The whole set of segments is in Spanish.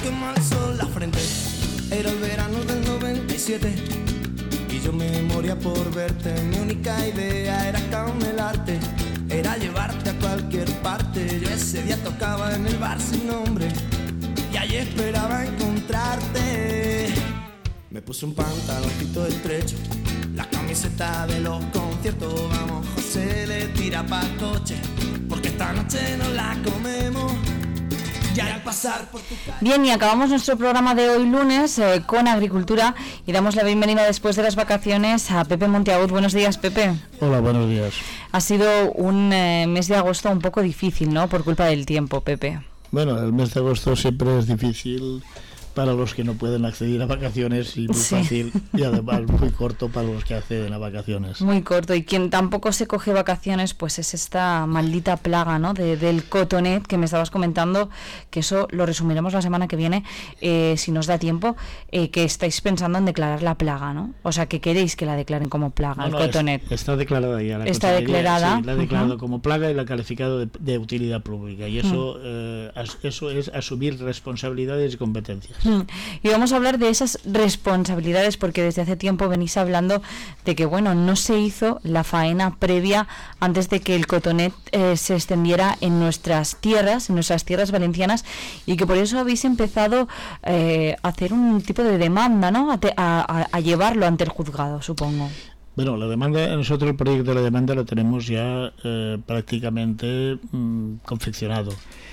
quema el sol la frente. Era el verano del 97 y yo me moría por verte. Mi única idea era camelarte, era llevarte a cualquier parte. Yo ese día tocaba en el bar sin nombre y allí esperaba encontrarte. Me puse un pantaloncito estrecho, la camiseta de los conciertos. Vamos, José, le tira pa' coche, porque esta noche nos la comemos. Ya al pasar por tu calle. Bien, y acabamos nuestro programa de hoy lunes con agricultura y damos la bienvenida después de las vacaciones a Pepe Monteagudo. Buenos días, Pepe. Hola, buenos días. Ha sido un mes de agosto un poco difícil, ¿no? Por culpa del tiempo, Pepe. Bueno, el mes de agosto siempre es difícil para los que no pueden acceder a vacaciones y muy fácil, y además muy corto para los que acceden a vacaciones. Muy corto, y quien tampoco se coge vacaciones pues es esta maldita plaga, ¿no? Del cotonet que me estabas comentando, que eso lo resumiremos la semana que viene, si nos da tiempo, que estáis pensando en declarar la plaga, ¿no? O sea, que queréis que la declaren como plaga, el cotonet. Está declarada ya. Está declarada. Sí, la ha declarado como plaga y la ha calificado de utilidad pública, y eso es asumir responsabilidades y competencias. Y vamos a hablar de esas responsabilidades porque desde hace tiempo venís hablando de que bueno, no se hizo la faena previa antes de que el cotonet se extendiera en nuestras tierras valencianas, y que por eso habéis empezado a hacer un tipo de demanda, ¿no? A llevarlo ante el juzgado, supongo. Bueno, la demanda, nosotros el proyecto de la demanda lo tenemos ya prácticamente confeccionado.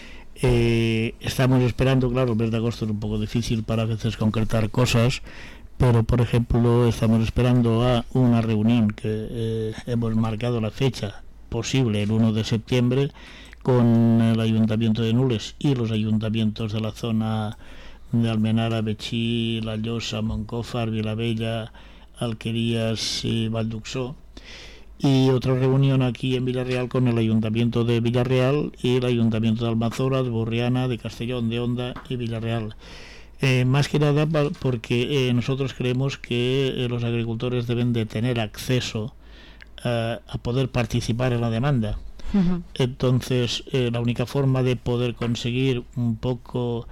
Estamos esperando, claro, el mes de agosto es un poco difícil para a veces concretar cosas, pero por ejemplo estamos esperando a una reunión que hemos marcado la fecha posible el 1 de septiembre con el Ayuntamiento de Nules y los ayuntamientos de la zona de Almenara, Betxí, La Llosa, Moncófar, Vilavella, Alquerías y Valduxó. Y otra reunión aquí en Villarreal con el Ayuntamiento de Villarreal y el Ayuntamiento de Almanzora, de Borriana, de Castellón, de Honda y Villarreal. Más que nada porque nosotros creemos que los agricultores deben de tener acceso a poder participar en la demanda. Uh-huh. Entonces, la única forma de poder conseguir un poco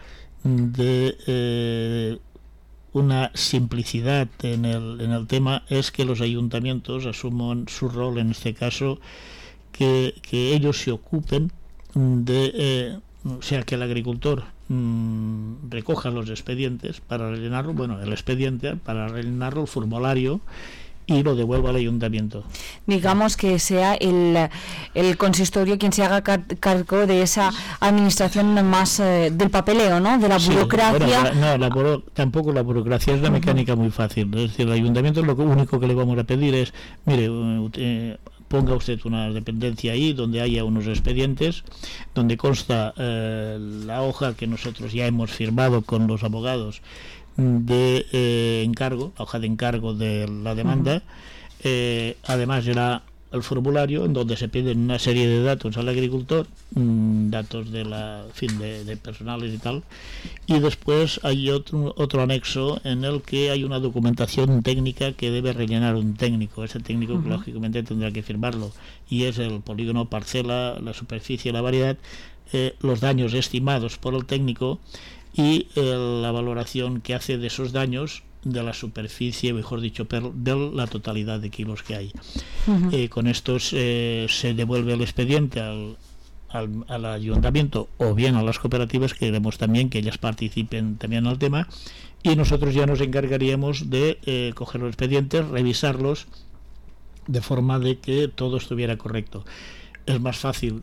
de una simplicidad en el tema es que los ayuntamientos asuman su rol, en este caso, que ellos se ocupen de, o sea, que el agricultor recoja los expedientes para rellenarlo, bueno, el expediente para rellenarlo, el formulario, y lo devuelva al ayuntamiento. Digamos que sea el consistorio quien se haga cargo de esa administración más del papeleo, ¿no? De la burocracia. Bueno, tampoco la burocracia, es la mecánica muy fácil. Es decir, el ayuntamiento lo único que le vamos a pedir es, mire, ponga usted una dependencia ahí donde haya unos expedientes, donde consta la hoja que nosotros ya hemos firmado con los abogados de encargo, la hoja de encargo de la demanda. Uh-huh. Además era el formulario en donde se piden una serie de datos al agricultor, datos de personales y tal, y después hay otro anexo en el que hay una documentación técnica que debe rellenar un técnico. Ese técnico, uh-huh, lógicamente tendrá que firmarlo, y es el polígono, parcela, la superficie, la variedad, los daños estimados por el técnico y la valoración que hace de esos daños, de la superficie, mejor dicho, de la totalidad de kilos que hay. Uh-huh. Con estos se devuelve el expediente al ayuntamiento o bien a las cooperativas, que queremos también que ellas participen también en el tema, y nosotros ya nos encargaríamos de coger los expedientes, revisarlos de forma de que todo estuviera correcto. Es más fácil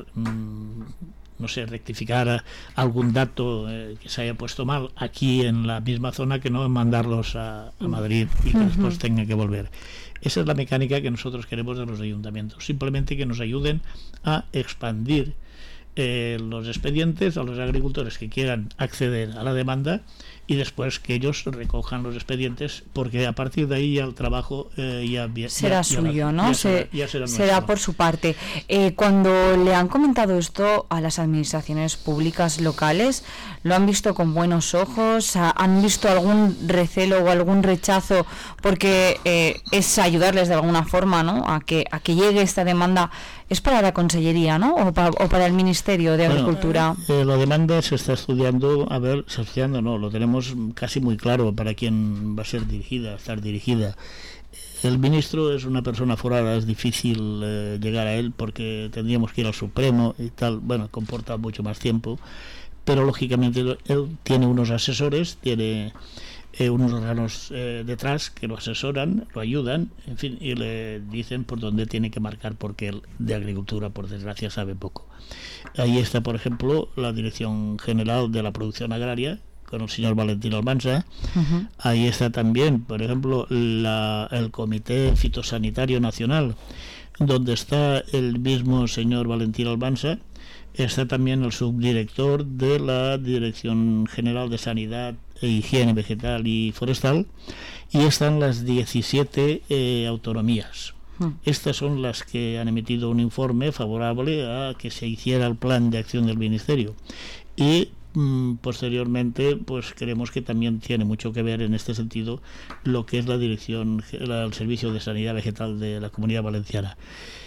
rectificar algún dato que se haya puesto mal aquí en la misma zona que no mandarlos a Madrid y que después tengan que volver. Esa es la mecánica que nosotros queremos de los ayuntamientos, simplemente que nos ayuden a expandir los expedientes a los agricultores que quieran acceder a la demanda, y después que ellos recojan los expedientes, porque a partir de ahí ya el trabajo será suyo, ¿no? Será por su parte. Cuando le han comentado esto a las administraciones públicas locales, ¿lo han visto con buenos ojos? ¿Han visto algún recelo o algún rechazo? Porque es ayudarles de alguna forma, ¿no? A que llegue esta demanda es para la Consellería, ¿no? O para el Ministerio de Agricultura. La demanda se está estudiando, lo tenemos casi muy claro para quién va a estar dirigida. El ministro es una persona forada, es difícil llegar a él porque tendríamos que ir al Supremo y tal, comporta mucho más tiempo, pero lógicamente él tiene unos asesores, tiene unos órganos detrás que lo asesoran, lo ayudan, en fin, y le dicen por dónde tiene que marcar, porque él de agricultura, por desgracia, sabe poco. Ahí está, por ejemplo, la Dirección General de la Producción Agraria, con el señor Valentín Almansa. Uh-huh. Ahí está también, por ejemplo, el Comité Fitosanitario Nacional, donde está el mismo señor Valentín Almansa. Está también el subdirector de la Dirección General de Sanidad e Higiene Vegetal y Forestal, y están las 17 autonomías. Estas son las que han emitido un informe favorable a que se hiciera el plan de acción del Ministerio, y posteriormente pues creemos que también tiene mucho que ver en este sentido lo que es la dirección, el Servicio de Sanidad Vegetal de la Comunidad Valenciana.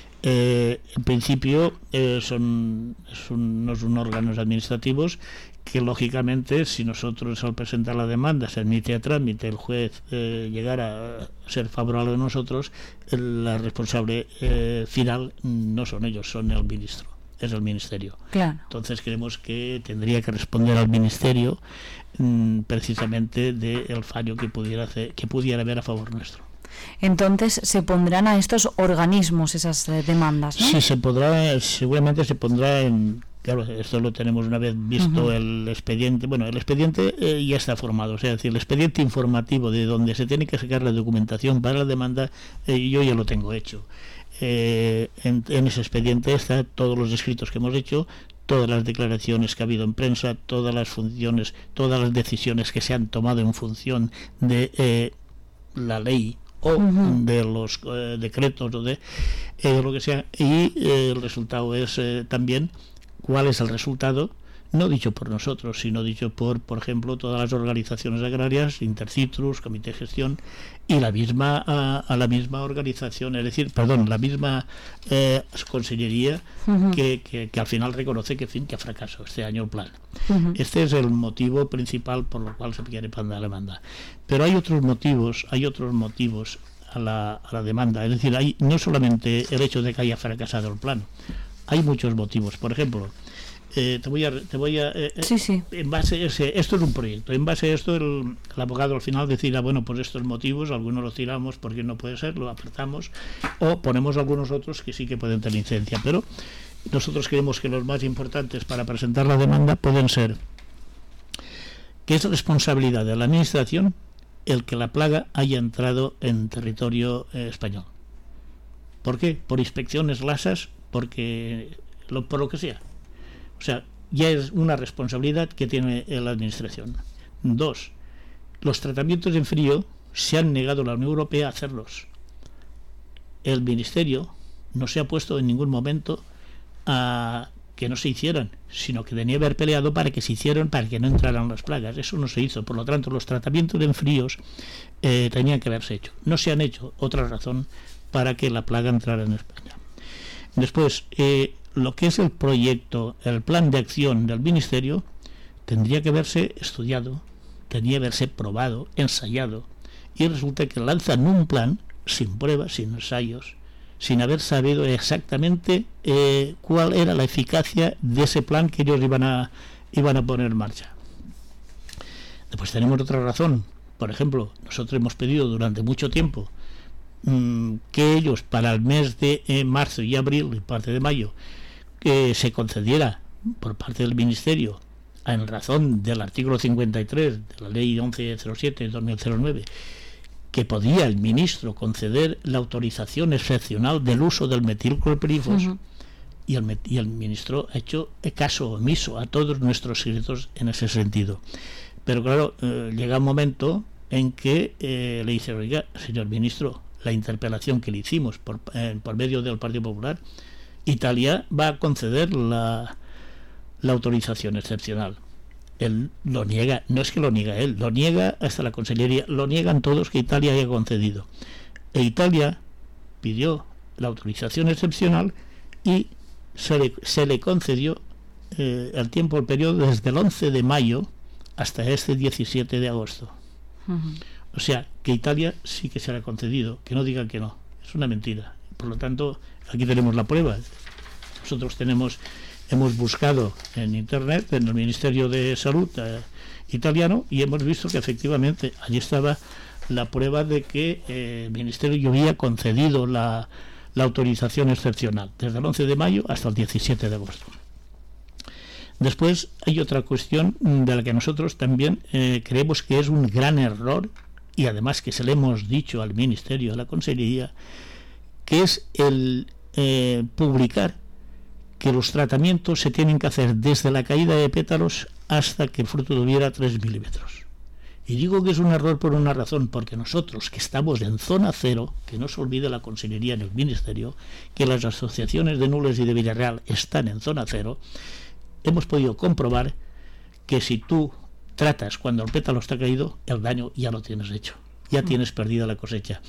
En principio son unos órganos administrativos que lógicamente, si nosotros al presentar la demanda se admite a trámite, el juez llegara a ser favorable a nosotros, la responsable final no son ellos, son el ministro, es el ministerio. Claro. Entonces creemos que tendría que responder al ministerio precisamente del fallo que pudiera haber a favor nuestro. Entonces se pondrán a estos organismos esas demandas, ¿no? Sí, seguramente se pondrá en... Claro, esto lo tenemos una vez visto el expediente. Bueno, el expediente ya está formado, o sea, es decir, el expediente informativo de donde se tiene que sacar la documentación para la demanda, yo ya lo tengo hecho. En ese expediente están todos los escritos que hemos hecho, todas las declaraciones que ha habido en prensa, todas las funciones, todas las decisiones que se han tomado en función de la ley o de los decretos o de lo que sea, y el resultado es también cuál es el resultado, no dicho por nosotros, sino dicho por ejemplo, todas las organizaciones agrarias, Intercitrus, Comité de Gestión, y la misma organización, es decir, la misma consellería que al final reconoce que ha fracasado este año el plan. Este es el motivo principal por lo cual se quiere poner la demanda. Pero hay otros motivos a la demanda, es decir, hay no solamente el hecho de que haya fracasado el plan, hay muchos motivos. Por ejemplo, te voy a sí. En base a esto es un proyecto, en base a esto el abogado al final decida, bueno, pues estos motivos, algunos los tiramos porque no puede ser, lo apartamos, o ponemos algunos otros que sí que pueden tener incidencia, pero nosotros creemos que los más importantes para presentar la demanda pueden ser que es responsabilidad de la administración el que la plaga haya entrado en territorio español. ¿Por qué? Por inspecciones lasas, por lo que sea. O sea, ya es una responsabilidad que tiene la administración. 2. Los tratamientos en frío se han negado la Unión Europea a hacerlos. El Ministerio no se ha puesto en ningún momento a que no se hicieran, sino que tenía que haber peleado para que se hicieran, para que no entraran las plagas. Eso no se hizo. Por lo tanto, los tratamientos en fríos tenían que haberse hecho. No se han hecho. Otra razón para que la plaga entrara en España. Después, lo que es el proyecto, el plan de acción del Ministerio, tendría que haberse estudiado, tendría que haberse probado, ensayado, y resulta que lanzan un plan sin pruebas, sin ensayos, sin haber sabido exactamente cuál era la eficacia de ese plan que ellos iban a poner en marcha. Después tenemos otra razón. Por ejemplo, nosotros hemos pedido durante mucho tiempo que ellos para el mes de marzo y abril y parte de mayo que se concediera por parte del Ministerio, en razón del artículo 53 de la ley 1107-2009, que podía el ministro conceder la autorización excepcional del uso del metilclorpirifos, y el ministro ha hecho caso omiso a todos nuestros escritos en ese sentido. Pero claro, llega un momento en que le dice, oiga, señor ministro, la interpelación que le hicimos por medio del Partido Popular, Italia va a conceder la autorización excepcional. Él lo niega, no es que lo niega él, lo niega hasta la Consellería, lo niegan todos que Italia haya concedido. E Italia pidió la autorización excepcional y se le concedió el periodo desde el 11 de mayo hasta este 17 de agosto. O sea, que Italia sí que se le ha concedido, que no digan que no, es una mentira. Por lo tanto, aquí tenemos la prueba. Nosotros hemos buscado en internet, en el Ministerio de Salud italiano, y hemos visto que efectivamente allí estaba la prueba de que el Ministerio ya había concedido la autorización excepcional desde el 11 de mayo hasta el 17 de agosto. Después hay otra cuestión de la que nosotros también creemos que es un gran error, y además que se le hemos dicho al Ministerio, a la Consellería, que es el publicar que los tratamientos se tienen que hacer desde la caída de pétalos hasta que el fruto tuviera 3 milímetros. Y digo que es un error por una razón, porque nosotros que estamos en zona cero, que no se olvide la Consellería en el Ministerio, que las asociaciones de Nules y de Villarreal están en zona cero, hemos podido comprobar que si tú tratas cuando el pétalo está caído, el daño ya lo tienes hecho, ya tienes perdida la cosecha.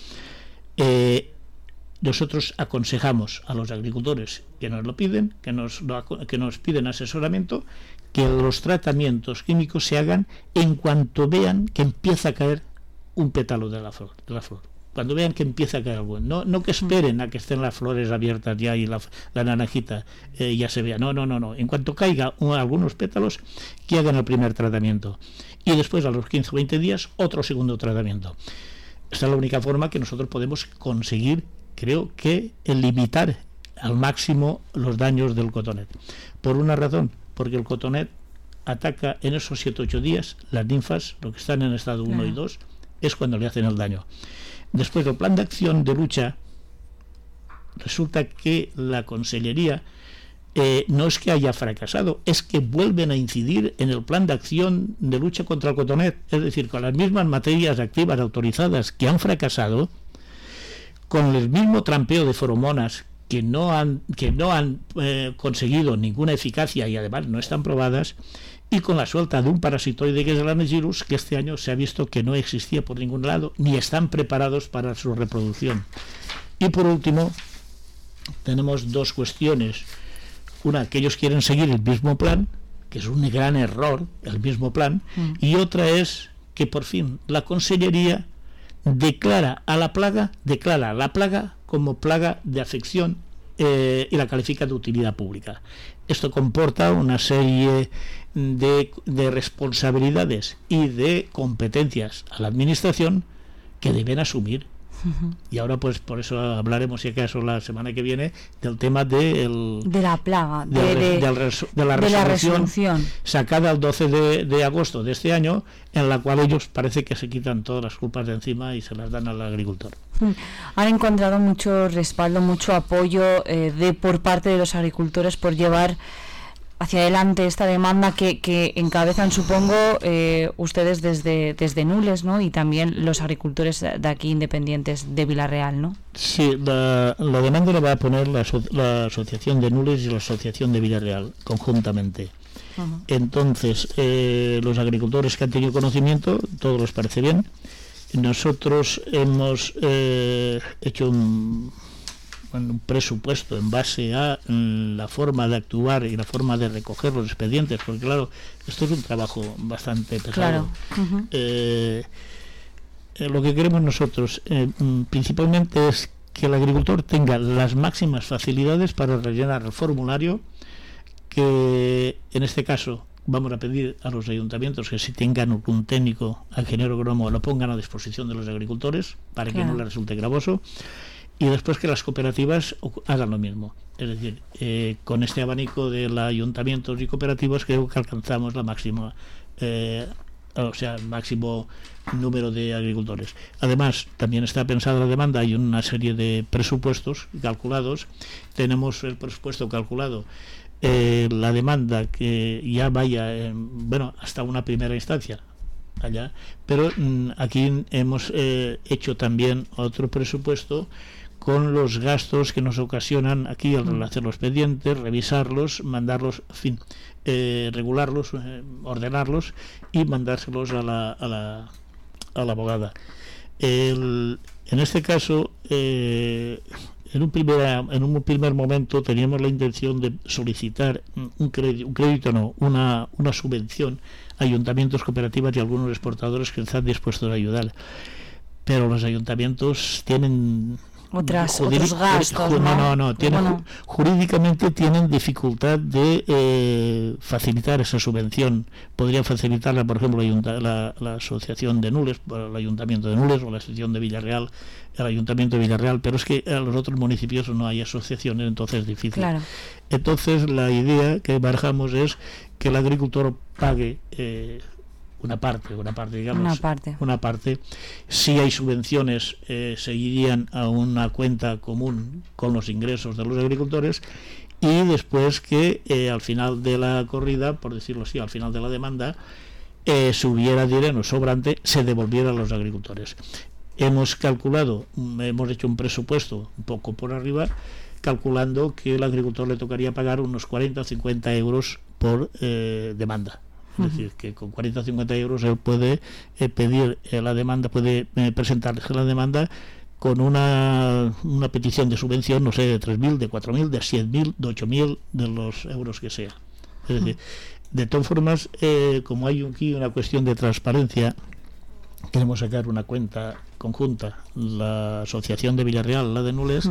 Nosotros aconsejamos a los agricultores que nos lo piden, que nos piden asesoramiento, que los tratamientos químicos se hagan en cuanto vean que empieza a caer un pétalo de la flor. Cuando vean que empieza a caer algo, no que esperen a que estén las flores abiertas ya y la naranjita ya se vea. No. En cuanto caiga algunos pétalos, que hagan el primer tratamiento. Y después, a los 15 o 20 días, otro segundo tratamiento. Esta es la única forma que nosotros podemos conseguir, creo que, limitar al máximo los daños del cotonet. Por una razón, porque el cotonet ataca en esos 7-8 días las ninfas, lo que están en estado 1 y 2, es cuando le hacen el daño. Después del plan de acción de lucha, resulta que la Consellería no es que haya fracasado, es que vuelven a incidir en el plan de acción de lucha contra el cotonet, es decir, con las mismas materias activas autorizadas que han fracasado, con el mismo trampeo de feromonas que no han conseguido ninguna eficacia y además no están probadas, y con la suelta de un parasitoide que es el Anegirus, que este año se ha visto que no existía por ningún lado, ni están preparados para su reproducción. Y por último, tenemos dos cuestiones. Una, que ellos quieren seguir el mismo plan, que es un gran error, el mismo plan, y otra es que por fin la Consellería declara la plaga como plaga de afección y la califica de utilidad pública. Esto comporta una serie de responsabilidades y de competencias a la administración que deben asumir. Y ahora pues por eso hablaremos, si acaso, la semana que viene del tema de la plaga, de la resolución sacada el 12 de agosto de este año, en la cual ellos parece que se quitan todas las culpas de encima y se las dan al agricultor. Han encontrado mucho respaldo, mucho apoyo por parte de los agricultores por llevar hacia adelante esta demanda que encabezan, supongo, ustedes desde Nules, ¿no? Y también los agricultores de aquí independientes de Villarreal, ¿no? Sí, la demanda la va a poner la Asociación de Nules y la Asociación de Villarreal conjuntamente. Entonces, los agricultores que han tenido conocimiento, todo les parece bien. Nosotros hemos hecho un presupuesto en base a la forma de actuar y la forma de recoger los expedientes, porque claro, esto es un trabajo bastante pesado. Lo que queremos nosotros principalmente es que el agricultor tenga las máximas facilidades para rellenar el formulario, que en este caso vamos a pedir a los ayuntamientos que si tengan un técnico, al ingeniero agrónomo, lo pongan a disposición de los agricultores para que no les resulte gravoso. Y después que las cooperativas hagan lo mismo. Es decir, con este abanico de los ayuntamientos y cooperativas creo que alcanzamos la máxima, el máximo número de agricultores. Además, también está pensada la demanda, hay una serie de presupuestos calculados. Tenemos el presupuesto calculado, la demanda que ya vaya, hasta una primera instancia allá, pero aquí hemos hecho también otro presupuesto con los gastos que nos ocasionan aquí al hacer los expedientes, revisarlos, mandarlos, en fin, regularlos, ordenarlos y mandárselos a la abogada. En este caso, en un primer momento teníamos la intención de solicitar una subvención a ayuntamientos, cooperativas y algunos exportadores que están dispuestos a ayudar, pero los ayuntamientos tienen otros gastos, jurídicamente tienen dificultad de facilitar esa subvención. Podrían facilitarla, por ejemplo, la asociación de Nules, el ayuntamiento de Nules, o la asociación de Villarreal, el ayuntamiento de Villarreal, pero es que a los otros municipios no hay asociaciones, entonces es difícil. Claro. Entonces la idea que barajamos es que el agricultor pague una parte, si hay subvenciones se irían a una cuenta común con los ingresos de los agricultores, y después que al final de la corrida, por decirlo así, al final de la demanda, si hubiera dinero sobrante, se devolviera a los agricultores. Hemos hecho un presupuesto un poco por arriba, calculando que el agricultor le tocaría pagar unos 40 o 50 euros por demanda. Es decir, que con 40 o 50 euros él puede pedir la demanda, puede presentarse la demanda con una petición de subvención, no sé, de 3.000, de 4.000, de 100.000, de 8.000, de los euros que sea. Es decir, de todas formas, como hay aquí una cuestión de transparencia, queremos sacar una cuenta conjunta, la Asociación de Villarreal, la de Nules,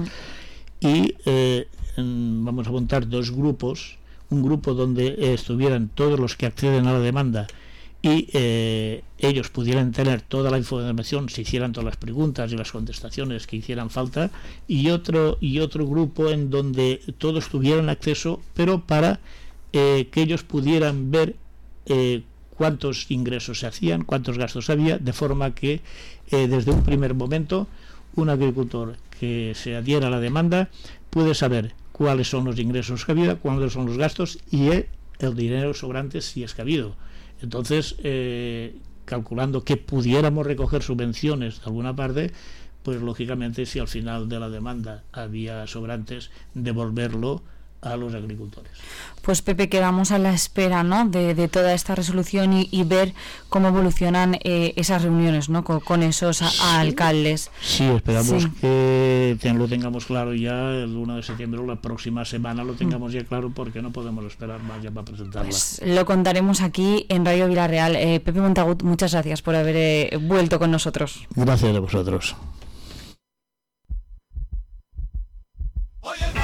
y vamos a montar dos grupos, un grupo donde estuvieran todos los que acceden a la demanda y ellos pudieran tener toda la información, se hicieran todas las preguntas y las contestaciones que hicieran falta, y otro grupo en donde todos tuvieran acceso, pero para que ellos pudieran ver cuántos ingresos se hacían, cuántos gastos había, de forma que desde un primer momento un agricultor que se adhiera a la demanda puede saber cuáles son los ingresos que ha habido, cuáles son los gastos y el dinero sobrante si es que ha habido. Entonces, calculando que pudiéramos recoger subvenciones de alguna parte, pues lógicamente si al final de la demanda había sobrantes, devolverlo a los agricultores. Pues Pepe, quedamos a la espera, ¿no?, de toda esta resolución y ver cómo evolucionan esas reuniones, ¿no?, con esos alcaldes. Sí, esperamos que lo tengamos claro ya el 1 de septiembre o la próxima semana lo tengamos ya claro, porque no podemos esperar más ya para presentarla. Pues lo contaremos aquí en Radio Villarreal. Pepe Montagut, muchas gracias por haber vuelto con nosotros. Gracias a vosotros. Oye,